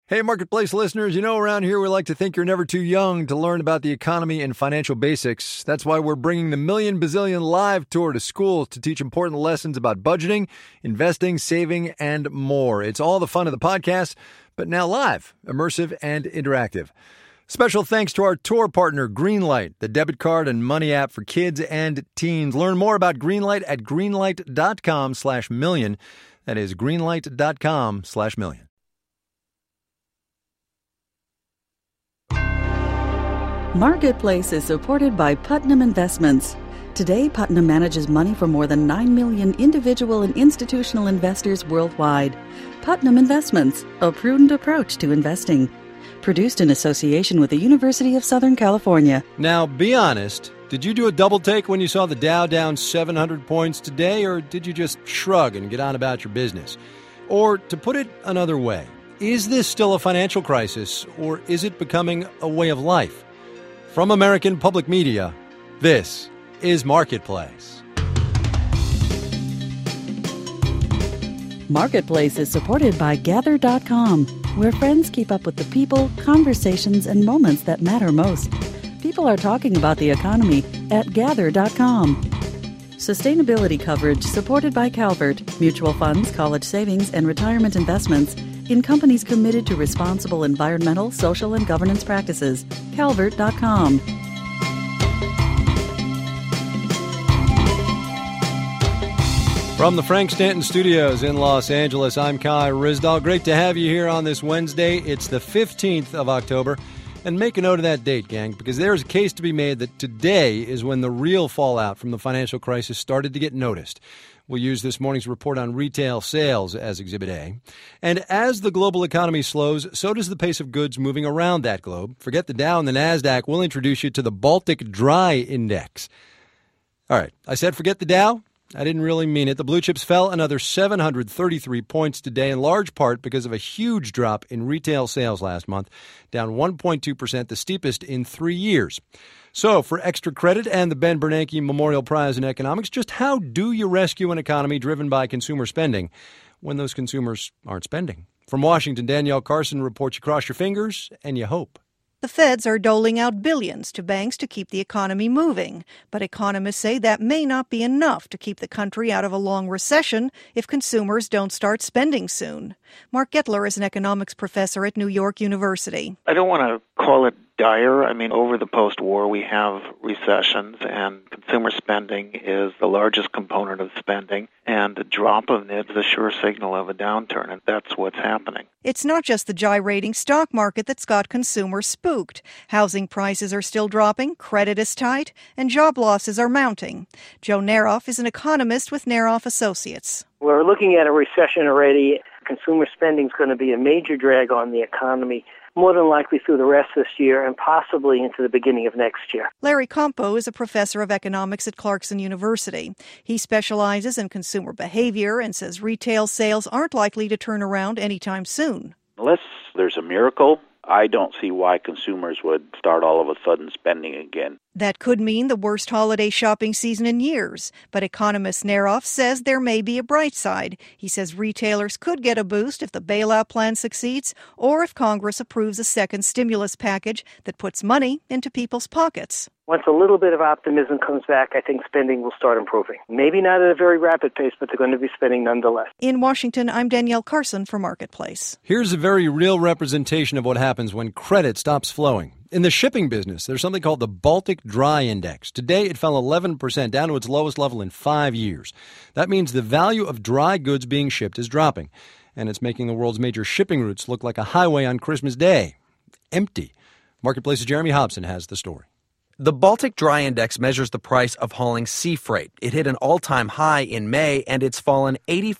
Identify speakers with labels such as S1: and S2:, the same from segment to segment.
S1: Hey, Marketplace listeners, around here we like to think you're never too young to learn about the economy and financial basics. That's why we're bringing the Million Bazillion Live Tour to schools to teach important lessons about budgeting, investing, saving, and more. It's all the fun of the podcast, but now live, immersive, and interactive. Special thanks to our tour partner, Greenlight, the debit card and money app for kids and teens. Learn more about Greenlight at greenlight.com/million. That is greenlight.com/million.
S2: Marketplace is supported by Putnam Investments. Today, Putnam manages money for more than 9 million individual and institutional investors worldwide. Putnam Investments, a prudent approach to investing. Produced in association with the University of Southern California.
S1: Now, be honest. Did you do a double take when you saw the Dow down 700 points today, or did you just shrug and get on about your business? Or, to put it another way, is this still a financial crisis, or is it becoming a way of life? From American Public Media, this is Marketplace.
S2: Marketplace is supported by Gather.com, where friends keep up with the people, conversations, and moments that matter most. People are talking about the economy at Gather.com. Sustainability coverage supported by Calvert, mutual funds, college savings, and retirement investments in companies committed to responsible environmental, social, and governance practices. Calvert.com.
S1: From the Frank Stanton Studios in Los Angeles, I'm Kai Ryssdal. Great to have you here on this Wednesday. It's the 15th of October. And make a note of that date, gang, because there's a case to be made that today is when the real fallout from the financial crisis started to get noticed. We'll use this morning's report on retail sales as Exhibit A. And as the global economy slows, so does the pace of goods moving around that globe. Forget the Dow and the NASDAQ. We'll introduce you to the Baltic Dry Index. All right, I said forget the Dow. I didn't really mean it. The blue chips fell another 733 points today, in large part because of a huge drop in retail sales last month, down 1.2%, the steepest in 3 years. So, for extra credit and the Ben Bernanke Memorial Prize in Economics, just how do you rescue an economy driven by consumer spending when those consumers aren't spending? From Washington, Danielle Carson reports you cross your fingers and you hope.
S3: The feds are doling out billions to banks to keep the economy moving, but economists say that may not be enough to keep the country out of a long recession if consumers don't start spending soon. Mark Gettler is an economics professor at New York University.
S4: I don't want to call it dire. I mean, over the post-war, we have recessions, and consumer spending is the largest component of spending, and a drop of it is a sure signal of a downturn, and that's what's happening.
S3: It's not just the gyrating stock market that's got consumers spooked. Housing prices are still dropping, credit is tight, and job losses are mounting. Joe Neroff is an economist with Neroff Associates.
S5: We're looking at a recession already. Consumer spending is going to be a major drag on the economy, more than likely through the rest of this year and possibly into the beginning of next year.
S3: Larry Campo is a professor of economics at Clarkson University. He specializes in consumer behavior and says retail sales aren't likely to turn around anytime soon.
S6: Unless there's a miracle, I don't see why consumers would start all of a sudden spending again.
S3: That could mean the worst holiday shopping season in years. But economist Neroff says there may be a bright side. He says retailers could get a boost if the bailout plan succeeds or if Congress approves a second stimulus package that puts money into people's pockets.
S5: Once a little bit of optimism comes back, I think spending will start improving. Maybe not at a very rapid pace, but they're going to be spending nonetheless.
S3: In Washington, I'm Danielle Carson for Marketplace.
S1: Here's a very real representation of what happens when credit stops flowing. In the shipping business, there's something called the Baltic Dry Index. Today, it fell 11%, down to its lowest level in 5 years. That means the value of dry goods being shipped is dropping, and it's making the world's major shipping routes look like a highway on Christmas Day. Empty. Marketplace's Jeremy Hobson has the story.
S7: The Baltic Dry Index measures the price of hauling sea freight. It hit an all-time high in May, and it's fallen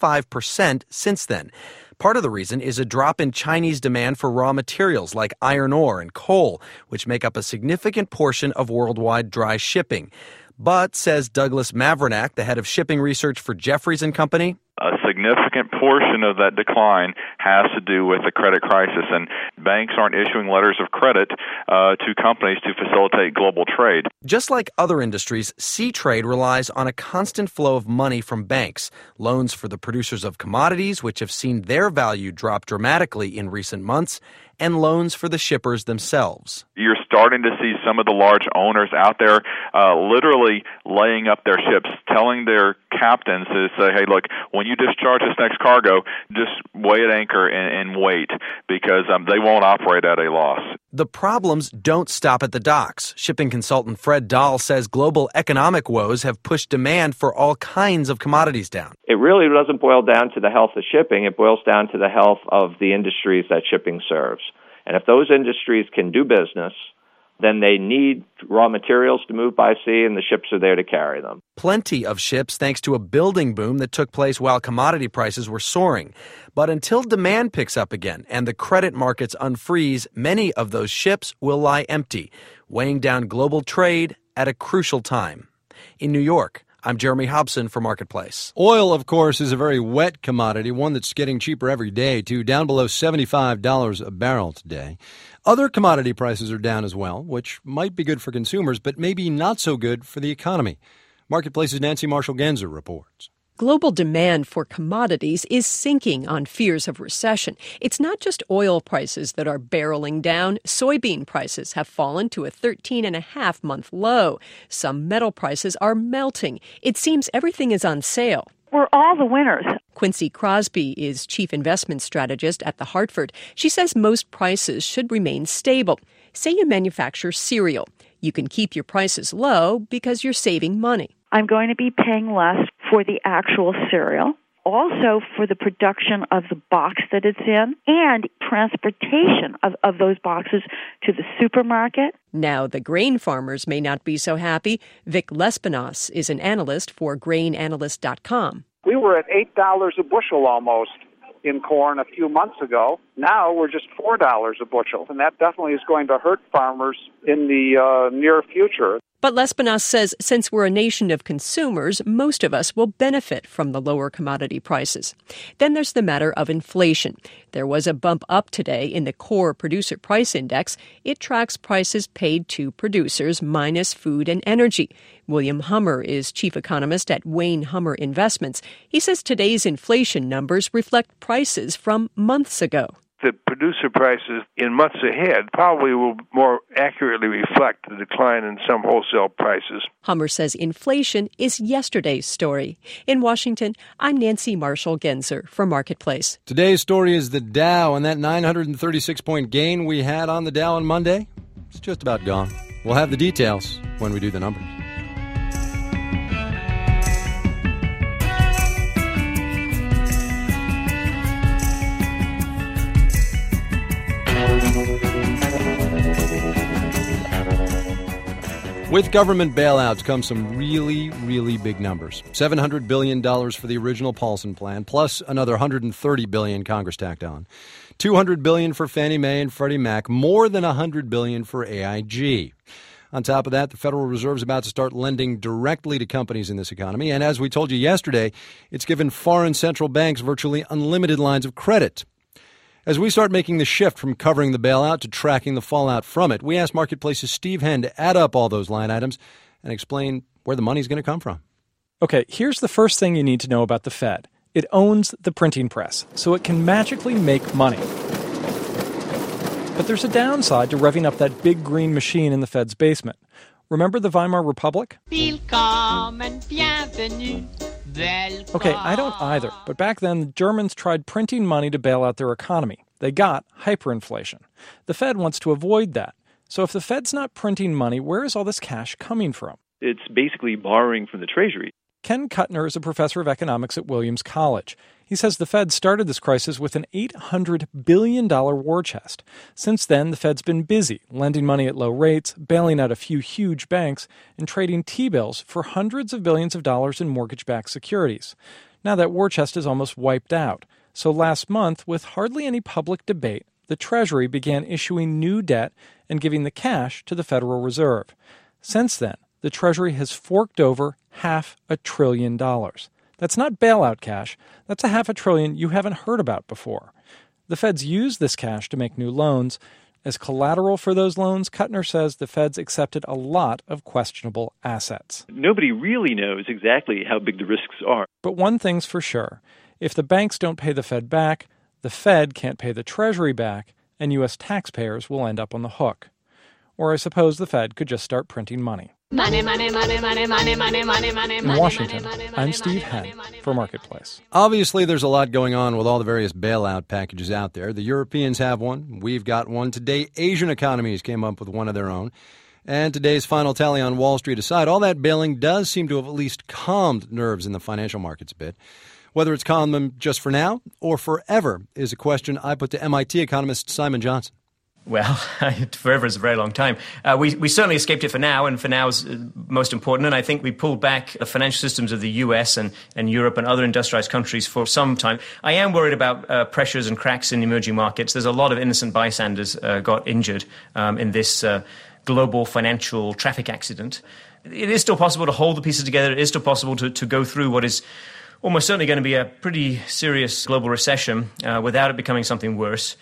S7: 85% since then. Part of the reason is a drop in Chinese demand for raw materials like iron ore and coal, which make up a significant portion of worldwide dry shipping. But, says Douglas Mavrinac, the head of shipping research for Jefferies & Company,
S8: a significant portion of that decline has to do with the credit crisis, and banks aren't issuing letters of credit to companies to facilitate global trade.
S7: Just like other industries, sea trade relies on a constant flow of money from banks, loans for the producers of commodities, which have seen their value drop dramatically in recent months, and loans for the shippers themselves.
S8: You're starting to see some of the large owners out there literally laying up their ships, telling their captains to say, hey, look, when you discharge this next cargo, just weigh at anchor and wait, because they won't operate at a loss.
S7: The problems don't stop at the docks. Shipping consultant Fred Dahl says global economic woes have pushed demand for all kinds of commodities down.
S9: It really doesn't boil down to the health of shipping. It boils down to the health of the industries that shipping serves. And if those industries can do business, then they need raw materials to move by sea, and the ships are there to carry them.
S7: Plenty of ships thanks to a building boom that took place while commodity prices were soaring. But until demand picks up again and the credit markets unfreeze, many of those ships will lie empty, weighing down global trade at a crucial time. In New York, I'm Jeremy Hobson for Marketplace.
S1: Oil, of course, is a very wet commodity, one that's getting cheaper every day, too, down below $75 a barrel today. Other commodity prices are down as well, which might be good for consumers, but maybe not so good for the economy. Marketplace's Nancy Marshall-Genzer reports.
S10: Global demand for commodities is sinking on fears of recession. It's not just oil prices that are barreling down. Soybean prices have fallen to a 13.5-month low. Some metal prices are melting. It seems everything is on sale.
S11: We're all the winners.
S10: Quincy Crosby is chief investment strategist at The Hartford. She says most prices should remain stable. Say you manufacture cereal. You can keep your prices low because you're saving money.
S11: I'm going to be paying less for the actual cereal, also for the production of the box that it's in, and transportation of those boxes to the supermarket.
S10: Now, the grain farmers may not be so happy. Vic Lespinos is an analyst for GrainAnalyst.com.
S12: We were at $8 a bushel almost in corn a few months ago. Now we're just $4 a bushel, and that definitely is going to hurt farmers in the near future.
S10: But Lespinos says since we're a nation of consumers, most of us will benefit from the lower commodity prices. Then there's the matter of inflation. There was a bump up today in the core producer price index. It tracks prices paid to producers minus food and energy. William Hummer is chief economist at Wayne Hummer Investments. He says today's inflation numbers reflect prices from months ago.
S13: The producer prices in months ahead probably will more accurately reflect the decline in some wholesale prices.
S10: Hummer says inflation is yesterday's story. In Washington, I'm Nancy Marshall-Genzer for Marketplace.
S1: Today's story is the Dow, and that 936-point gain we had on the Dow on Monday, it's just about gone. We'll have the details when we do the numbers. With government bailouts come some really, really big numbers. $700 billion for the original Paulson plan, plus another $130 billion Congress tacked on. $200 billion for Fannie Mae and Freddie Mac, more than $100 billion for AIG. On top of that, the Federal Reserve is about to start lending directly to companies in this economy. And as we told you yesterday, it's given foreign central banks virtually unlimited lines of credit. As we start making the shift from covering the bailout to tracking the fallout from it, we asked Marketplace's Steve Henn to add up all those line items and explain where the money's going to come from.
S14: Okay, here's the first thing you need to know about the Fed. It owns the printing press, so it can magically make money. But there's a downside to revving up that big green machine in the Fed's basement. Remember the Weimar Republic? Okay, I don't either, but back then the Germans tried printing money to bail out their economy. They got hyperinflation. The Fed wants to avoid that. So if the Fed's not printing money, where is all this cash coming from?
S15: It's basically borrowing from the Treasury.
S14: Ken Kuttner is a professor of economics at Williams College. He says the Fed started this crisis with an $800 billion war chest. Since then, the Fed's been busy, lending money at low rates, bailing out a few huge banks, and trading T-bills for hundreds of billions of dollars in mortgage-backed securities. Now that war chest is almost wiped out. So last month, with hardly any public debate, the Treasury began issuing new debt and giving the cash to the Federal Reserve. Since then, the Treasury has forked over $500 billion. That's not bailout cash. That's $500 billion you haven't heard about before. The feds use this cash to make new loans. As collateral for those loans, Kuttner says the feds accepted a lot of questionable assets.
S15: Nobody really knows exactly how big the risks are.
S14: But one thing's for sure. If the banks don't pay the Fed back, the Fed can't pay the Treasury back, and U.S. taxpayers will end up on the hook. Or I suppose the Fed could just start printing money.
S16: Money, money, money, money, money, money, money, money.
S14: In Washington, I'm Steve Henn for Marketplace.
S1: Obviously, there's a lot going on with all the various bailout packages out there. The Europeans have one. We've got one. Today, Asian economies came up with one of their own. And today's final tally on Wall Street aside, all that bailing does seem to have at least calmed nerves in the financial markets a bit. Whether it's calmed them just for now or forever is a question I put to MIT economist Simon Johnson.
S17: Well, forever is a very long time. We certainly escaped it for now, and for now is most important. And I think we pulled back the financial systems of the U.S. and Europe and other industrialized countries for some time. I am worried about pressures and cracks in emerging markets. There's a lot of innocent bystanders got injured in this global financial traffic accident. It is still possible to hold the pieces together. It is still possible to go through what is almost certainly going to be a pretty serious global recession without it becoming something worse.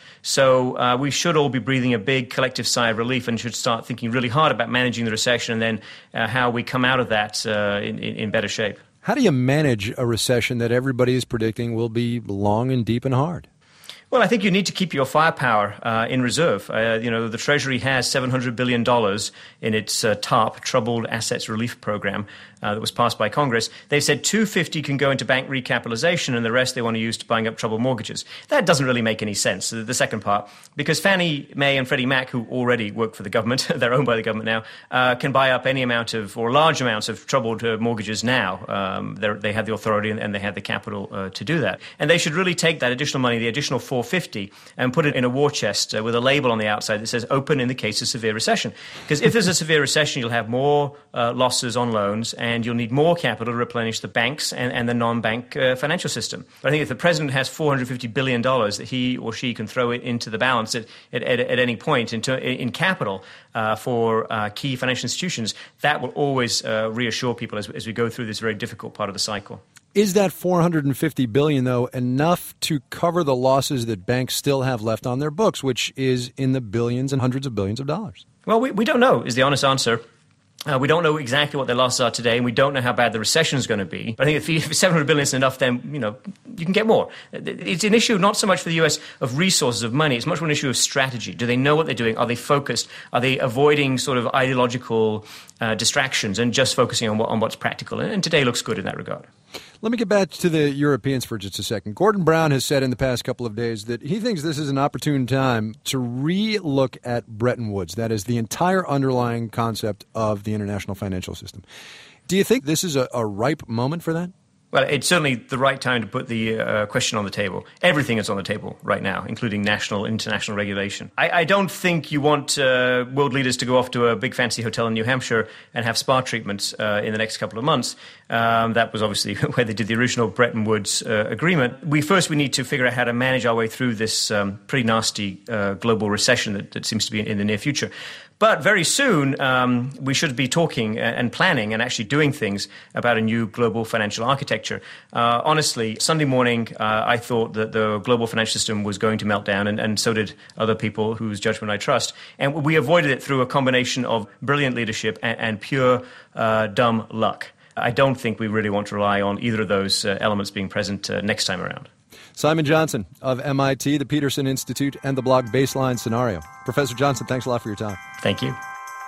S17: So we should all be breathing a big collective sigh of relief and should start thinking really hard about managing the recession and then how we come out of that in better shape.
S1: How do you manage a recession that everybody is predicting will be long and deep and hard?
S17: Well, I think you need to keep your firepower in reserve. The Treasury has $700 billion in its TARP, Troubled Assets Relief Program, that was passed by Congress. They've said $250 can go into bank recapitalization and the rest they want to use to buying up troubled mortgages. That doesn't really make any sense, the second part, because Fannie Mae and Freddie Mac, who already work for the government, they're owned by the government now, can buy up any amount of, or large amounts of troubled mortgages now. They have the authority and they have the capital to do that. And they should really take that additional money, the additional $450, and put it in a war chest with a label on the outside that says open in the case of severe recession. Because if there's a severe recession, you'll have more losses on loans and you'll need more capital to replenish the banks and the non-bank financial system. But I think if the president has $450 billion that he or she can throw it into the balance at any point in capital for key financial institutions, that will always reassure people as we go through this very difficult part of the cycle.
S1: Is that $450 billion, though, enough to cover the losses that banks still have left on their books, which is in the billions and hundreds of billions of dollars?
S17: Well, we don't know is the honest answer. We don't know exactly what their losses are today, and we don't know how bad the recession is going to be. But I think if $700 billion is enough, then you can get more. It's an issue not so much for the U.S. of resources, of money. It's much more an issue of strategy. Do they know what they're doing? Are they focused? Are they avoiding sort of ideological distractions and just focusing on what's practical? And today looks good in that regard.
S1: Let me get back to the Europeans for just a second. Gordon Brown has said in the past couple of days that he thinks this is an opportune time to re-look at Bretton Woods. That is the entire underlying concept of the international financial system. Do you think this is a ripe moment for that?
S17: Well, it's certainly the right time to put the question on the table. Everything is on the table right now, including national, international regulation. I don't think you want world leaders to go off to a big fancy hotel in New Hampshire and have spa treatments in the next couple of months. That was obviously where they did the original Bretton Woods agreement. We need to figure out how to manage our way through this pretty nasty global recession that seems to be in the near future. But very soon, we should be talking and planning and actually doing things about a new global financial architecture. Honestly, Sunday morning, I thought that the global financial system was going to melt down, and so did other people whose judgment I trust. And we avoided it through a combination of brilliant leadership and pure dumb luck. I don't think we really want to rely on either of those elements being present next time around.
S1: Simon Johnson of MIT, the Peterson Institute, and the blog Baseline Scenario. Professor Johnson, thanks a lot for your time.
S17: Thank you.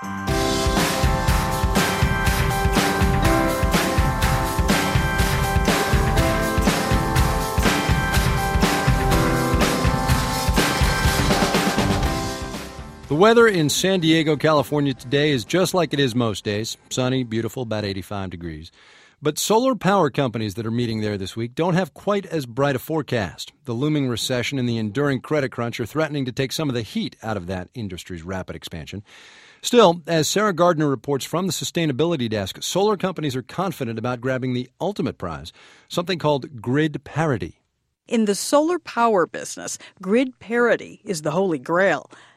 S1: The weather in San Diego, California today is just like it is most days. Sunny, beautiful, about 85 degrees. But solar power companies that are meeting there this week don't have quite as bright a forecast. The looming recession and the enduring credit crunch are threatening to take some of the heat out of that industry's rapid expansion. Still, as Sarah Gardner reports from the Sustainability Desk, solar companies are confident about grabbing the ultimate prize, something called grid parity.
S18: In the solar power business, grid parity is the holy grail.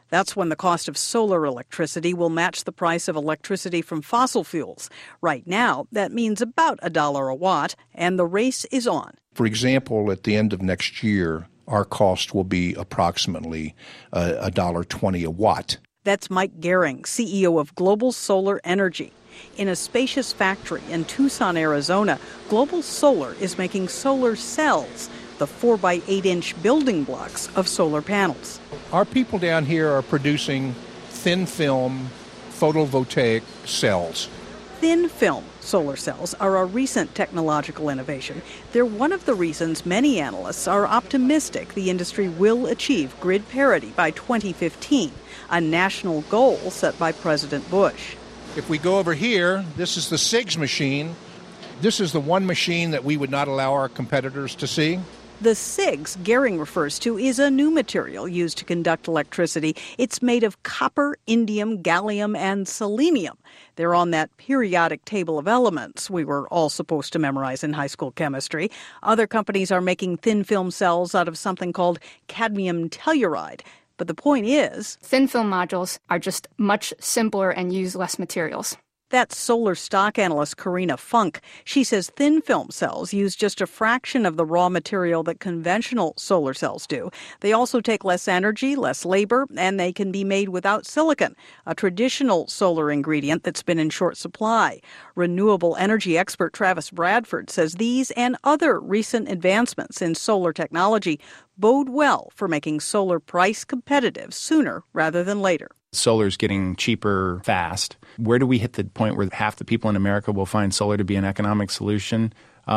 S18: That's when the cost of solar electricity will match the price of electricity from fossil fuels. Right now, that means about $1 a watt, and the race is on.
S19: For example, at the end of next year, our cost will be approximately $1.20 a watt.
S18: That's Mike Gehring, CEO of Global Solar Energy. In a spacious factory in Tucson, Arizona, Global Solar is making solar cells, the 4x8-inch building blocks of solar panels.
S19: Our people down here are producing thin film photovoltaic cells.
S18: Thin film solar cells are a recent technological innovation. They're one of the reasons many analysts are optimistic the industry will achieve grid parity by 2015, a national goal set by President Bush.
S19: If we go over here, this is the CIGS machine. This is the one machine that we would not allow our competitors to see.
S18: The CIGS Gehring refers to is a new material used to conduct electricity. It's made of copper, indium, gallium, and selenium. They're on that periodic table of elements we were all supposed to memorize in high school chemistry. Other companies are making thin film cells out of something called cadmium telluride. But the point is,
S20: thin film modules are just much simpler and use less materials.
S18: That's solar stock analyst Karina Funk. She says thin film cells use just a fraction of the raw material that conventional solar cells do. They also take less energy, less labor, and they can be made without silicon, a traditional solar ingredient that's been in short supply. Renewable energy expert Travis Bradford says these and other recent advancements in solar technology bode well for making solar price competitive sooner rather than later.
S21: Solar's getting cheaper fast. Where do we hit the point where half the people in America will find solar to be an economic solution?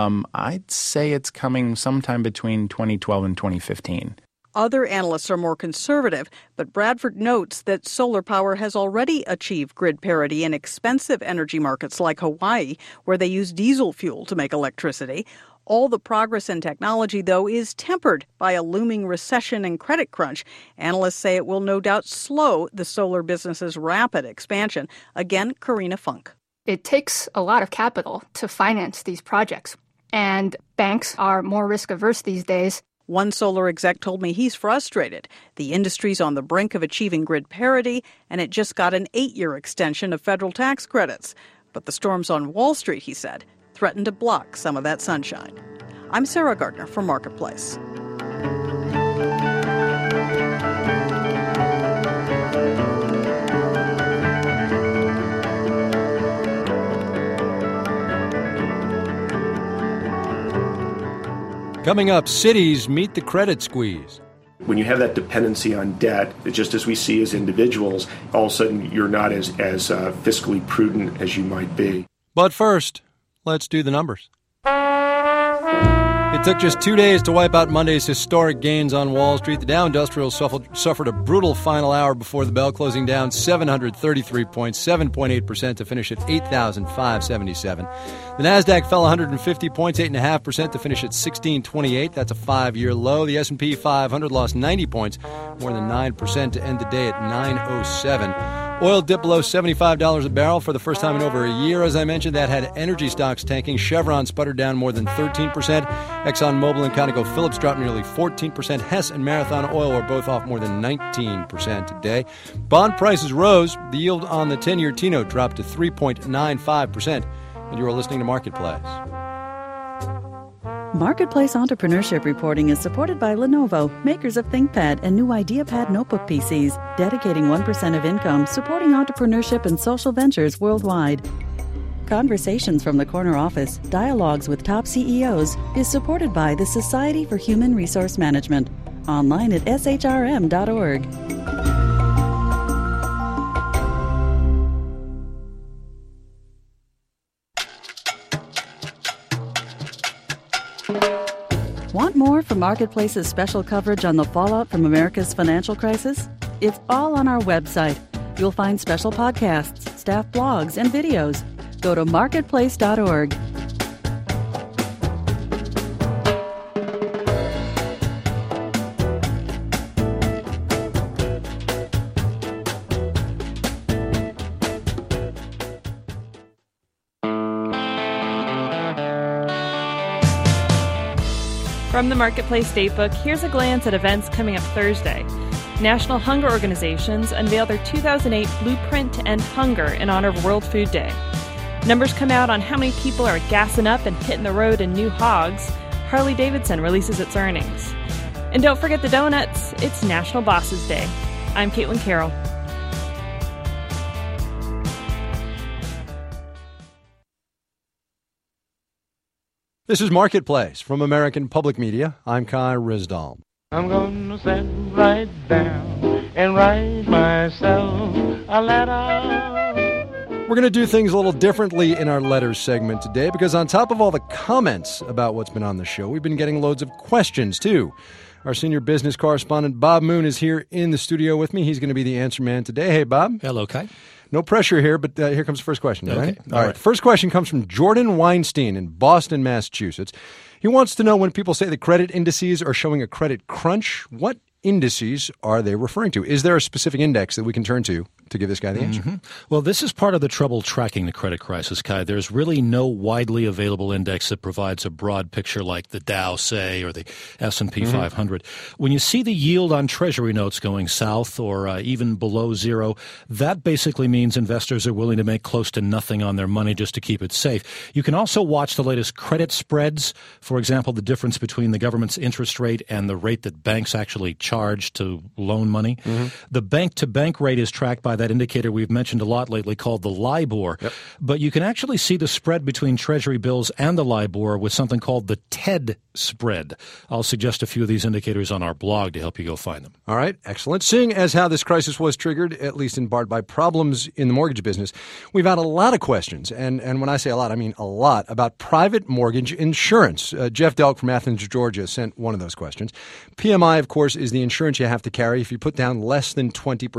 S21: I'd say it's coming sometime between 2012 and 2015.
S18: Other analysts are more conservative, but Bradford notes that solar power has already achieved grid parity in expensive energy markets like Hawaii, where they use diesel fuel to make electricity. All the progress in technology, though, is tempered by a looming recession and credit crunch. Analysts say it will no doubt slow the solar business's rapid expansion. Again, Karina Funk.
S20: It takes a lot of capital to finance these projects, and banks are more risk-averse these days.
S18: One solar exec told me he's frustrated. The industry's on the brink of achieving grid parity, and it just got an 8-year extension of federal tax credits. But the storms on Wall Street, he said, threaten to block some of that sunshine. I'm Sarah Gardner for Marketplace.
S1: Coming up, cities meet the credit squeeze.
S22: When you have that dependency on debt, just as we see as individuals, all of a sudden you're not as fiscally prudent as you might be.
S1: But first, let's do the numbers. It took just 2 days to wipe out Monday's historic gains on Wall Street. The Dow Industrial suffered a brutal final hour before the bell, closing down 733 points, 7.8% to finish at 8,577. The Nasdaq fell 150 points, 8.5% to finish at 1628. That's a 5-year low. The S&P 500 lost 90 points, more than 9% to end the day at 907. Oil dipped below $75 a barrel for the first time in over a year. As I mentioned, that had energy stocks tanking. Chevron sputtered down more than 13%. ExxonMobil and ConocoPhillips dropped nearly 14%. Hess and Marathon Oil were both off more than 19% today. Bond prices rose. The yield on the 10-year T-note dropped to 3.95%. And you are listening to Marketplace.
S2: Marketplace Entrepreneurship Reporting is supported by Lenovo, makers of ThinkPad and new IdeaPad notebook PCs, dedicating 1% of income, supporting entrepreneurship and social ventures worldwide. Conversations from the Corner Office, Dialogues with Top CEOs, is supported by the Society for Human Resource Management, online at shrm.org. Want more from Marketplace's special coverage on the fallout from America's financial crisis? It's all on our website. You'll find special podcasts, staff blogs, and videos. Go to marketplace.org.
S23: From the Marketplace Datebook, here's a glance at events coming up Thursday.
S4: National Hunger Organizations unveiled their 2008 Blueprint to End Hunger in honor of World Food Day. Numbers come out on how many people are gassing up and hitting the road in new hogs. Harley-Davidson releases its earnings. And don't forget the donuts. It's National Bosses Day. I'm Caitlin Carroll.
S1: This is Marketplace from American Public Media. I'm Kai Ryssdal.
S6: I'm gonna sit right down and write myself a letter.
S1: We're going to do things a little differently in our letters segment today because on top of all the comments about what's been on the show, we've been getting loads of questions, too. Our senior business correspondent, Bob Moon, is here in the studio with me. He's going to be the answer man today. Hey, Bob.
S23: Hello, Kai.
S1: No pressure here, but here comes the first question,
S23: okay.
S1: Right? All right. First question comes from Jordan Weinstein in Boston, Massachusetts. He wants to know when people say the credit indices are showing a credit crunch, what indices are they referring to? Is there a specific index that we can turn to give this guy the answer?
S23: Mm-hmm. Well, this is part of the trouble tracking the credit crisis, Kai. There's really no widely available index that provides a broad picture like the Dow, say, or the S&P 500. When you see the yield on Treasury notes going south or even below zero, that basically means investors are willing to make close to nothing on their money just to keep it safe. You can also watch the latest credit spreads, for example, the difference between the government's interest rate and the rate that banks actually charge to loan money. The bank-to-bank rate is tracked by that indicator we've mentioned a lot lately called the LIBOR. But you can actually see the spread between Treasury bills and the LIBOR with something called the TED spread. I'll suggest a few of these indicators on our blog to help you go find them.
S1: All right, excellent. Seeing as how this crisis was triggered, at least in part by problems in the mortgage business, we've had a lot of questions, and when I say a lot, I mean a lot, about private mortgage insurance. Jeff Delk from Athens, Georgia, sent one of those questions. PMI, of course, is the insurance you have to carry if you put down less than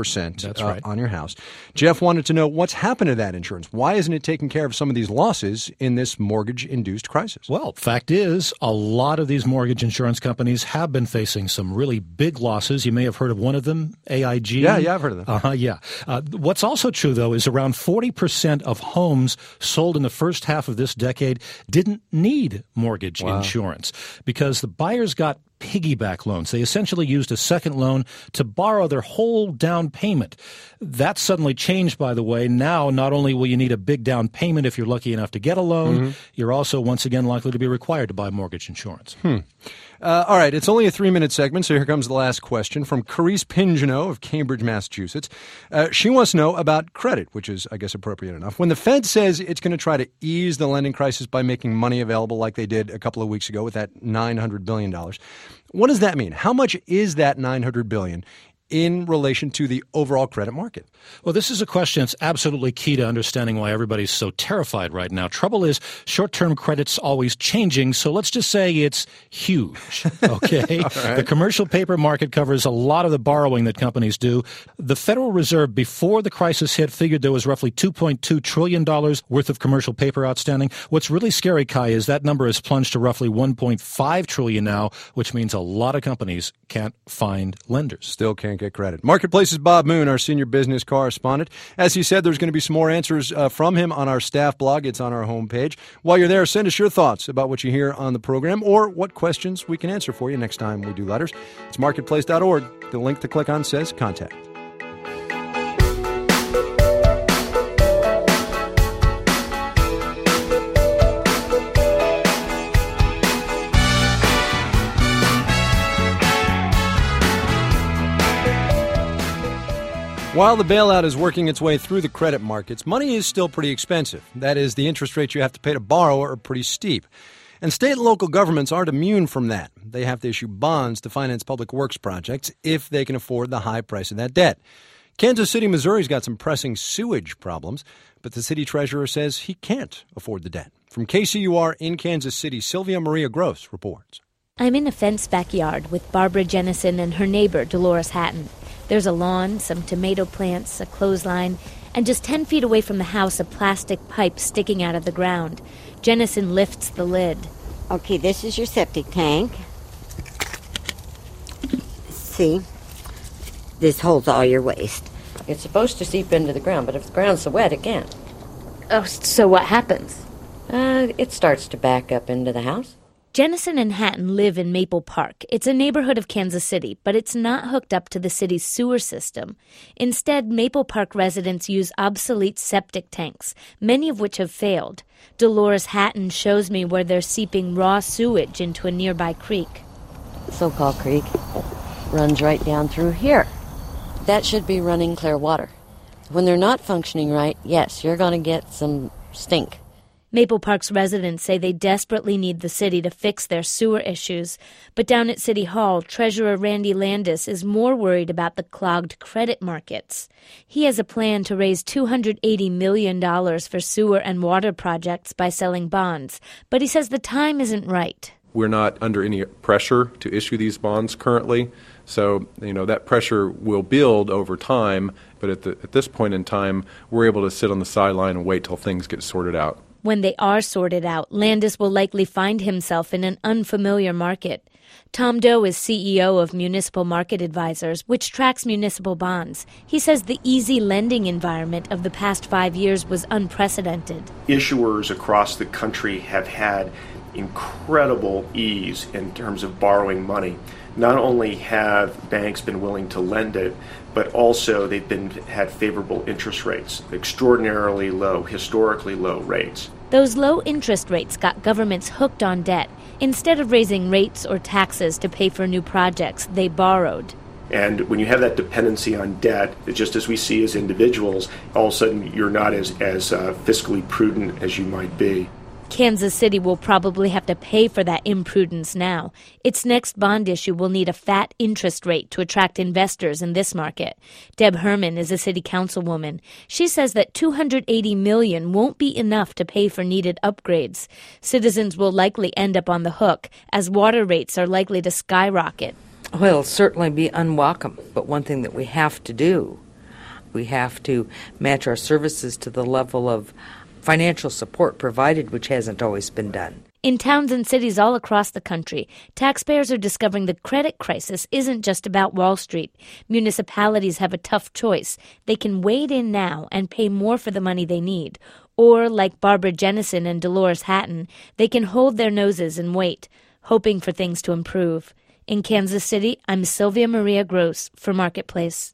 S1: 20% on your house. Jeff wanted to know what's happened to that insurance. Why isn't it taking care of some of these losses in this mortgage-induced crisis?
S23: Well, fact is, a lot of these mortgage insurance companies have been facing some really big losses. You may have heard of one of them, AIG.
S1: Yeah, I've heard of them.
S23: What's also true, though, is around 40% of homes sold in the first half of this decade didn't need mortgage insurance because the buyers got piggyback loans. They essentially used a second loan to borrow their whole down payment. That suddenly changed, by the way. Now, not only will you need a big down payment if you're lucky enough to get a loan, you're also once again likely to be required to buy mortgage insurance.
S1: All right, it's only a 3-minute segment, so here comes the last question from Carice Pingenot of Cambridge, Massachusetts. She wants to know about credit, which is, I guess, appropriate enough. When the Fed says it's going to try to ease the lending crisis by making money available like they did a couple of weeks ago with that $900 billion, what does that mean? How much is that $900 billion in relation to the overall credit market?
S23: Well, this is a question that's absolutely key to understanding why everybody's so terrified right now. Trouble is, short-term credit's always changing, so let's just say it's huge, okay?
S1: Right.
S23: The commercial paper market covers a lot of the borrowing that companies do. The Federal Reserve, before the crisis hit, figured there was roughly $2.2 trillion worth of commercial paper outstanding. What's really scary, Kai, is that number has plunged to roughly $1.5 trillion now, which means a lot of companies can't find lenders.
S1: Still can't get credit. Marketplace's Bob Moon, our senior business correspondent. As he said, there's going to be some more answers from him on our staff blog. It's on our homepage. While you're there, send us your thoughts about what you hear on the program or what questions we can answer for you next time we do letters. It's marketplace.org. The link to click on says contact. While the bailout is working its way through the credit markets, money is still pretty expensive. That is, the interest rates you have to pay to borrow are pretty steep. And state and local governments aren't immune from that. They have to issue bonds to finance public works projects if they can afford the high price of that debt. Kansas City, Missouri's got some pressing sewage problems, but the city treasurer says he can't afford the debt. From KCUR in Kansas City, Sylvia Maria Gross reports.
S24: I'm in a fenced backyard with Barbara Jennison and her neighbor, Dolores Hatton. There's a lawn, some tomato plants, a clothesline, and just 10 feet away from the house, a plastic pipe sticking out of the ground. Jennison lifts the lid.
S25: Okay, this is your septic tank. See? This holds all your waste.
S26: It's supposed to seep into the ground, but if the ground's so wet, it can't.
S24: Oh, so what happens?
S26: It starts to back up into the house.
S24: Jennison and Hatton live in Maple Park. It's a neighborhood of Kansas City, but it's not hooked up to the city's sewer system. Instead, Maple Park residents use obsolete septic tanks, many of which have failed. Dolores Hatton shows me where they're seeping raw sewage into a nearby creek.
S26: The so-called creek runs right down through here. That should be running clear water. When they're not functioning right, yes, you're going to get some stink.
S24: Maple Park's residents say they desperately need the city to fix their sewer issues. But down at City Hall, Treasurer Randy Landis is more worried about the clogged credit markets. He has a plan to raise $280 million for sewer and water projects by selling bonds. But he says the time isn't right.
S3: We're not under any pressure to issue these bonds currently. So, that pressure will build over time. But at this point in time, we're able to sit on the sideline and wait till things get sorted out.
S24: When they are sorted out, Landis will likely find himself in an unfamiliar market. Tom Doe is CEO of Municipal Market Advisors, which tracks municipal bonds. He says the easy lending environment of the past 5 years was unprecedented.
S22: Issuers across the country have had incredible ease in terms of borrowing money. Not only have banks been willing to lend it, but also they've had favorable interest rates, extraordinarily low, historically low rates.
S24: Those low interest rates got governments hooked on debt. Instead of raising rates or taxes to pay for new projects, they borrowed.
S22: And when you have that dependency on debt, just as we see as individuals, all of a sudden you're not as fiscally prudent as you might be.
S24: Kansas City will probably have to pay for that imprudence now. Its next bond issue will need a fat interest rate to attract investors in this market. Deb Herman is a city councilwoman. She says that $280 million won't be enough to pay for needed upgrades. Citizens will likely end up on the hook, as water rates are likely to skyrocket.
S5: Well, it'll certainly be unwelcome, but one thing that we have to do, we have to match our services to the level of financial support provided, which hasn't always been done.
S24: In towns and cities all across the country, taxpayers are discovering the credit crisis isn't just about Wall Street. Municipalities have a tough choice. They can wade in now and pay more for the money they need. Or, like Barbara Jennison and Dolores Hatton, they can hold their noses and wait, hoping for things to improve. In Kansas City, I'm Sylvia Maria Gross for Marketplace.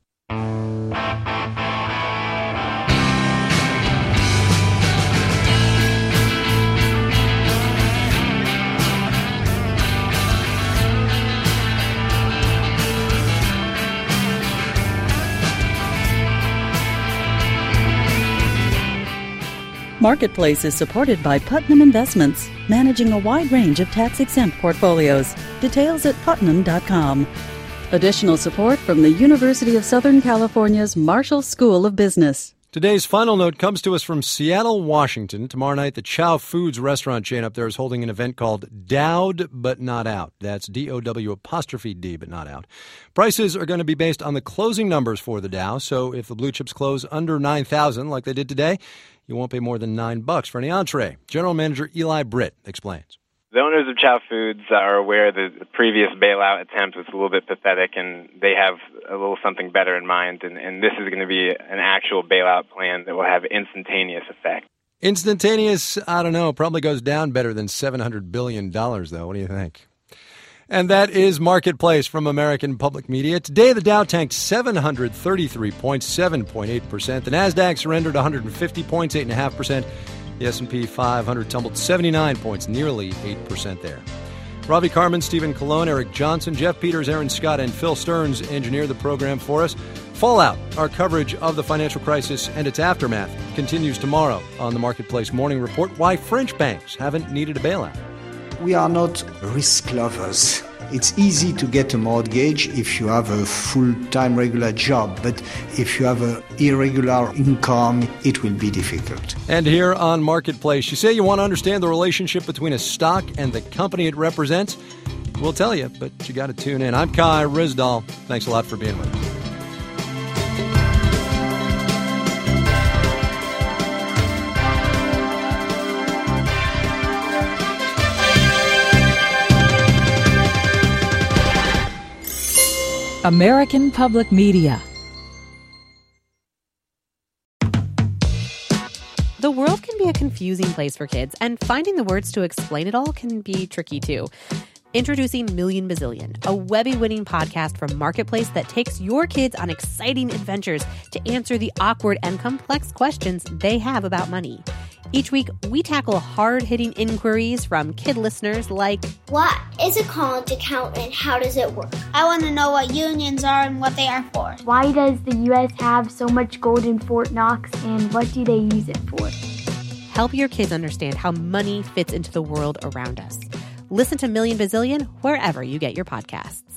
S2: Marketplace is supported by Putnam Investments, managing a wide range of tax-exempt portfolios. Details at putnam.com. Additional support from the University of Southern California's Marshall School of Business.
S1: Today's final note comes to us from Seattle, Washington. Tomorrow night, the Chow Foods restaurant chain up there is holding an event called Dowd But Not Out. That's D-O-W' but not out. Prices are going to be based on the closing numbers for the Dow, so if the blue chips close under 9,000 like they did today, you won't pay more than $9 for any entree. General Manager Eli Britt explains.
S7: The owners of Chow Foods are aware that the previous bailout attempt was a little bit pathetic, and they have a little something better in mind, and this is going to be an actual bailout plan that will have instantaneous effect.
S1: Instantaneous, I don't know, probably goes down better than $700 billion, though. What do you think? And that is Marketplace from American Public Media. Today, the Dow tanked 733 points, 7.8%. The NASDAQ surrendered 150 points, 8.5%. The S&P 500 tumbled 79 points, nearly 8% there. Ravi Carmen, Stephen Colon, Eric Johnson, Jeff Peters, Aaron Scott, and Phil Stearns engineered the program for us. Fallout, our coverage of the financial crisis and its aftermath, continues tomorrow on the Marketplace Morning Report. Why French banks haven't needed a bailout.
S8: We are not risk lovers. It's easy to get a mortgage if you have a full-time regular job, but if you have an irregular income, it will be difficult.
S1: And here on Marketplace, you say you want to understand the relationship between a stock and the company it represents? We'll tell you, but you got to tune in. I'm Kai Ryssdal. Thanks a lot for being with us.
S2: American Public Media.
S9: The world can be a confusing place for kids, and finding the words to explain it all can be tricky too. Introducing Million Bazillion, a Webby-winning podcast from Marketplace that takes your kids on exciting adventures to answer the awkward and complex questions they have about money. Each week, we tackle hard-hitting inquiries from kid listeners like,
S10: what is a college account and how does it work? I want to know what unions are and what they are for.
S11: Why does the U.S. have so much gold in Fort Knox, and what do they use it for?
S9: Help your kids understand how money fits into the world around us. Listen to Million Bazillion wherever you get your podcasts.